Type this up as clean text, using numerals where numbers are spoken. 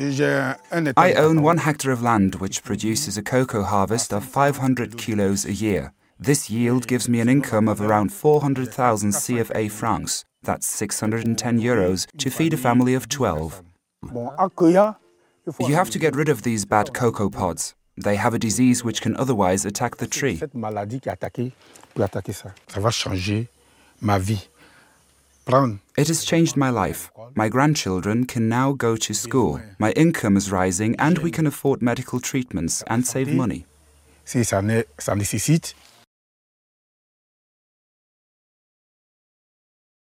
I own 1 hectare of land which produces a cocoa harvest of 500 kilos a year. This yield gives me an income of around 400,000 CFA francs, that's 610 euros, to feed a family of 12. You have to get rid of these bad cocoa pods. They have a disease which can otherwise attack the tree. It has changed my life. My grandchildren can now go to school. My income is rising and we can afford medical treatments and save money.